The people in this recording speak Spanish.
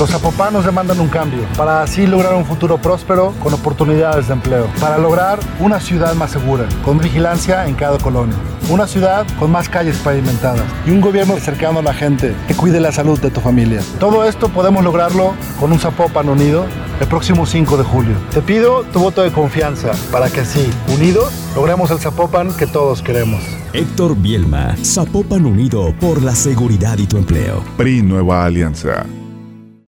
Los zapopanos demandan un cambio para así lograr un futuro próspero con oportunidades de empleo. Para lograr una ciudad más segura, con vigilancia en cada colonia. Una ciudad con más calles pavimentadas y un gobierno cercano a la gente que cuide la salud de tu familia. Todo esto podemos lograrlo con un Zapopan unido el próximo 5 de julio. Te pido tu voto de confianza para que así, unidos, logremos el Zapopan que todos queremos. Héctor Bielma, Zapopan Unido por la seguridad y tu empleo. PRI Nueva Alianza.